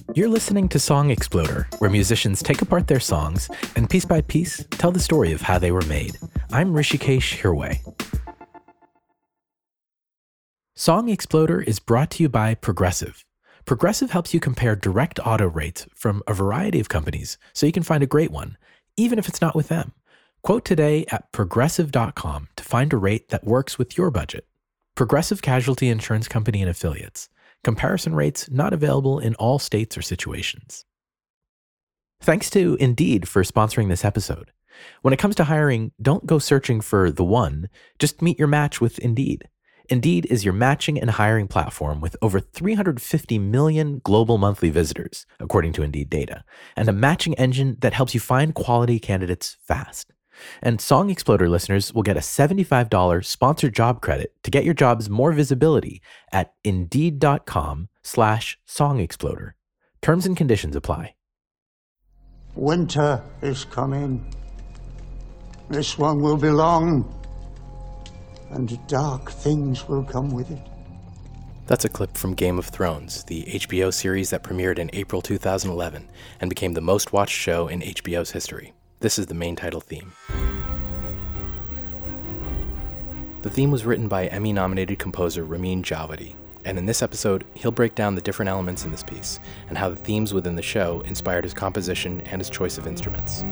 You're listening to Song Exploder, where musicians take apart their songs and piece by piece tell the story of how they were made. I'm Rishikesh Hirway. Song Exploder is brought to you by Progressive. Progressive helps you compare direct auto rates from a variety of companies so you can find a great one, even if it's not with them. Quote today at progressive.com to find a rate that works with your budget. Progressive Casualty Insurance Company and Affiliates. Comparison rates not available in all states or situations. Thanks to Indeed for sponsoring this episode. When it comes to hiring, don't go searching for the one, just meet your match with Indeed. Indeed is your matching and hiring platform with over 350 million global monthly visitors, according to Indeed data, and a matching engine that helps you find quality candidates fast. And Song Exploder listeners will get a $75 sponsored job credit to get your jobs more visibility at Indeed.com/SongExploder. Terms and conditions apply. Winter is coming. This one will be long, and dark things will come with it. That's a clip from Game of Thrones, the HBO series that premiered in April 2011 and became the most watched show in HBO's history. This is the main title theme. The theme was written by Emmy-nominated composer Ramin Djawadi, and in this episode, he'll break down the different elements in this piece and how the themes within the show inspired his composition and his choice of instruments.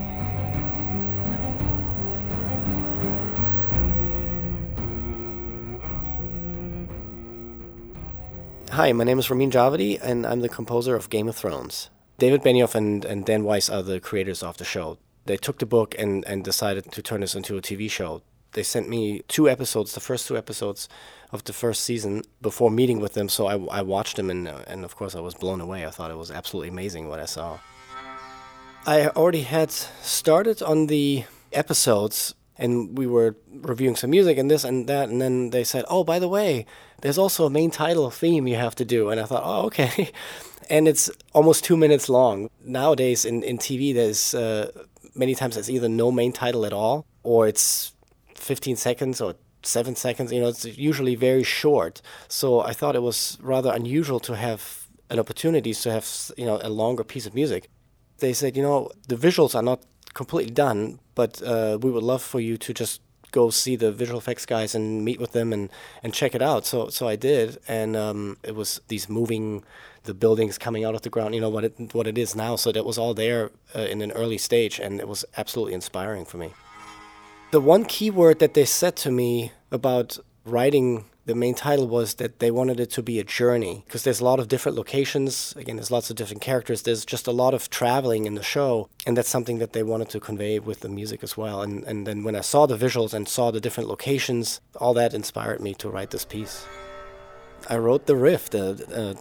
Hi, my name is Ramin Djawadi, and I'm the composer of Game of Thrones. David Benioff and Dan Weiss are the creators of the show. They took the book and decided to turn this into a TV show. They sent me 2 episodes, the first 2 episodes of the first season, before meeting with them, so I watched them, and of course I was blown away. I thought it was absolutely amazing what I saw. I already had started on the episodes, and we were reviewing some music and this and that, and then they said, oh, by the way, there's also a main title theme you have to do. And I thought, oh, okay. And it's almost 2 minutes long. Nowadays in TV, there's many times there's either no main title at all, or it's 15 seconds or 7 seconds. It's usually very short. So I thought it was rather unusual to have an opportunity to have, a longer piece of music. They said, the visuals are not completely done, but we would love for you to just go see the visual effects guys and meet with them and check it out. So I did, and it was these moving, the buildings coming out of the ground, what it is now. So that was all there in an early stage, and it was absolutely inspiring for me. The one key word that they said to me about writing the main title was that they wanted it to be a journey, because there's a lot of different locations. Again, there's lots of different characters. There's just a lot of traveling in the show, and that's something that they wanted to convey with the music as well. And then when I saw the visuals and saw the different locations, all that inspired me to write this piece. I wrote the riff, I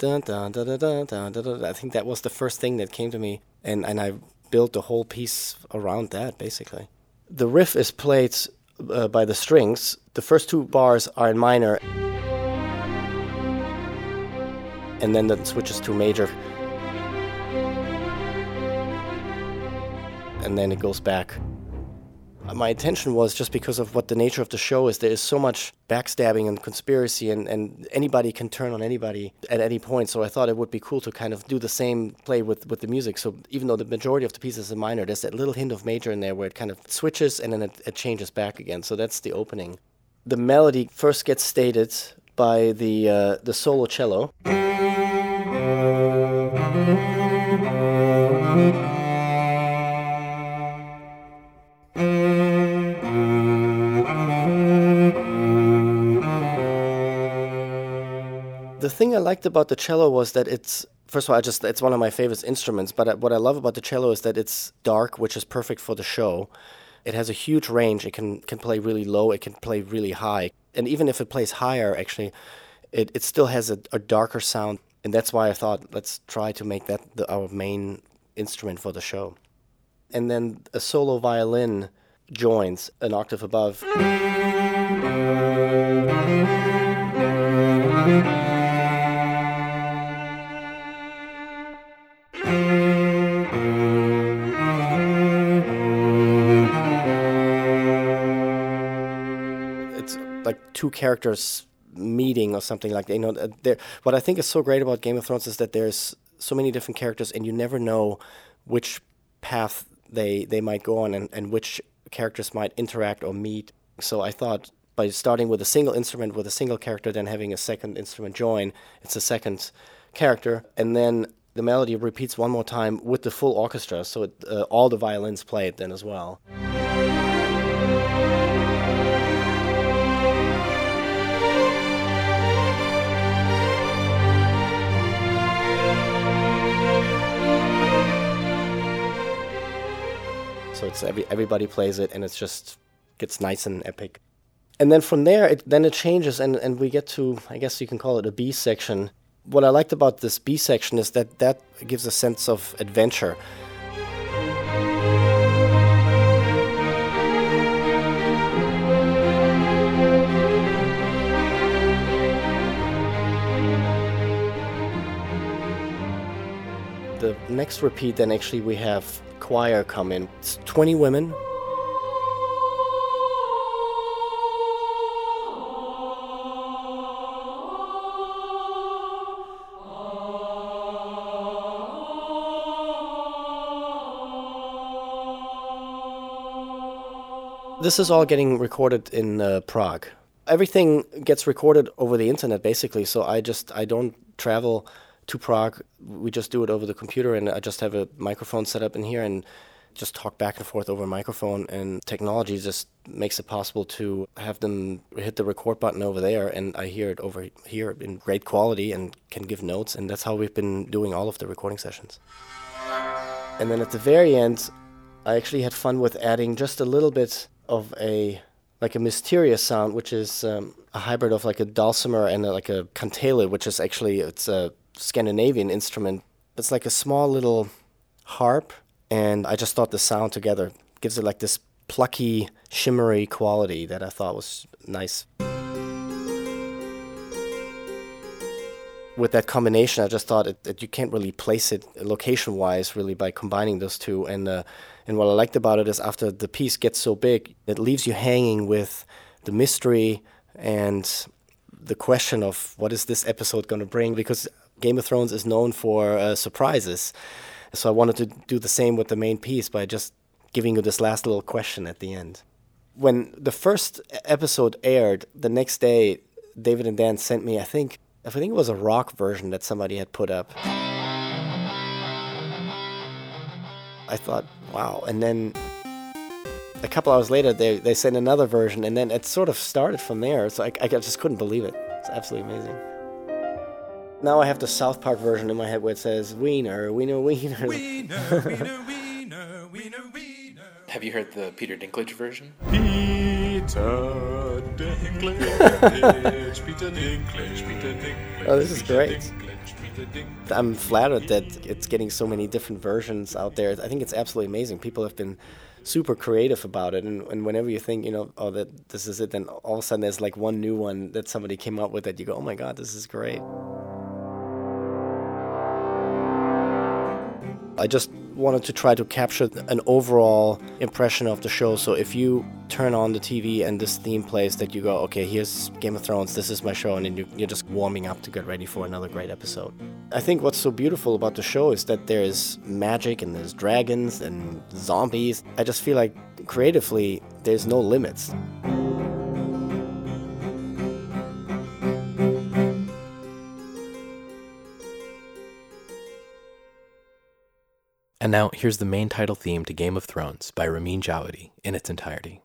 think that was the first thing that came to me, and I built the whole piece around that, basically. The riff is played by the strings. The first 2 bars are in minor, and then it switches to major, and then it goes back. My intention was, just because of what the nature of the show is, there is so much backstabbing and conspiracy, and anybody can turn on anybody at any point, so I thought it would be cool to kind of do the same play with the music. So even though the majority of the piece is in minor, there's that little hint of major in there where it kind of switches and then it changes back again. So that's the opening. The melody first gets stated by the solo cello. The thing I liked about the cello was that it's one of my favorite instruments, but what I love about the cello is that it's dark, which is perfect for the show. It has a huge range. It can play really low, it can play really high. And even if it plays higher, actually, it still has a darker sound. And that's why I thought, let's try to make that our main instrument for the show. And then a solo violin joins an octave above. It's like 2 characters meeting or something like that. What I think is so great about Game of Thrones is that there's so many different characters, and you never know which path they might go on and which characters might interact or meet. So I thought by starting with a single instrument with a single character, then having a second instrument join, it's a second character, and then the melody repeats one more time with the full orchestra, so all the violins play it then as well. So it's everybody plays it, and it's just gets nice and epic. And then from there, it changes, and we get to, I guess you can call it a B section. What I liked about this B section is that gives a sense of adventure. The next repeat, then actually we have choir come in. It's 20 women. This is all getting recorded in Prague. Everything gets recorded over the internet, basically, so I don't travel to Prague. We just do it over the computer, and I just have a microphone set up in here and just talk back and forth over a microphone, and technology just makes it possible to have them hit the record button over there, and I hear it over here in great quality and can give notes, and that's how we've been doing all of the recording sessions. And then at the very end, I actually had fun with adding just a little bit of a mysterious sound, which is a hybrid of like a dulcimer and like a kantele, which is actually, it's a Scandinavian instrument. It's like a small little harp, and I just thought the sound together gives it like this plucky, shimmery quality that I thought was nice. With that combination, I just thought that you can't really place it location-wise really by combining those two. And what I liked about it is after the piece gets so big, it leaves you hanging with the mystery and the question of what is this episode going to bring, because Game of Thrones is known for surprises. So I wanted to do the same with the main piece by just giving you this last little question at the end. When the first episode aired, the next day, David and Dan sent me, I think it was a rock version that somebody had put up. I thought, wow. And then a couple hours later, they sent another version, and then it sort of started from there. So I just couldn't believe it. It's absolutely amazing. Now I have the South Park version in my head where it says, "Wiener, wiener, wiener." Wiener, wiener, wiener, wiener, wiener. Have you heard the Peter Dinklage version? Peter Dinklage, Peter Dinklage, Peter Dinklage. Oh, this is great. Peter Dinklage. I'm flattered that it's getting so many different versions out there. I think it's absolutely amazing. People have been super creative about it, and whenever you think, oh, that this is it, then all of a sudden there's like one new one that somebody came up with that you go, oh my God, this is great. I just wanted to try to capture an overall impression of the show. So if you turn on the TV and this theme plays, that you go, okay, here's Game of Thrones, this is my show, and then you're just warming up to get ready for another great episode. I think what's so beautiful about the show is that there's magic and there's dragons and zombies. I just feel like creatively there's no limits. And now, here's the main title theme to Game of Thrones by Ramin Djawadi in its entirety.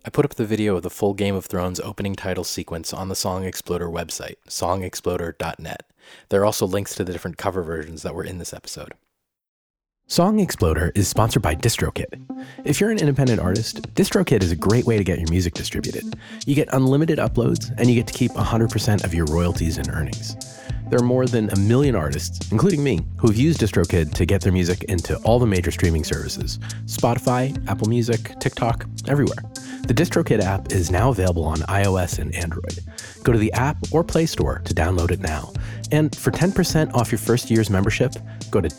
I put up the video of the full Game of Thrones opening title sequence on the Song Exploder website, songexploder.net. There are also links to the different cover versions that were in this episode. Song Exploder is sponsored by DistroKid. If you're an independent artist, DistroKid is a great way to get your music distributed. You get unlimited uploads, and you get to keep 100% of your royalties and earnings. There are more than 1 million artists, including me, who have used DistroKid to get their music into all the major streaming services: Spotify, Apple Music, TikTok, everywhere. The DistroKid app is now available on iOS and Android. Go to the app or Play Store to download it now. And for 10% off your first year's membership, go to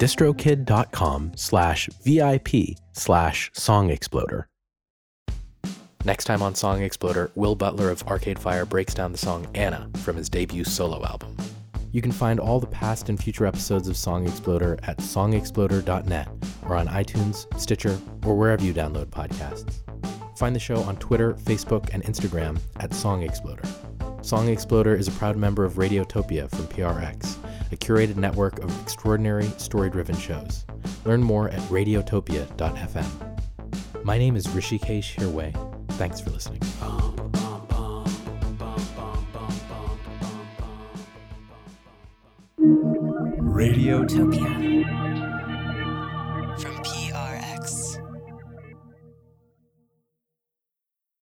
distrokid.com/VIP/songexploder. Next time on Song Exploder, Will Butler of Arcade Fire breaks down the song Anna from his debut solo album. You can find all the past and future episodes of Song Exploder at songexploder.net or on iTunes, Stitcher, or wherever you download podcasts. Find the show on Twitter, Facebook, and Instagram at Song Exploder. Song Exploder is a proud member of Radiotopia from PRX, a curated network of extraordinary, story-driven shows. Learn more at radiotopia.fm. My name is Rishikesh Hirway. Thanks for listening. Radiotopia. from PRX.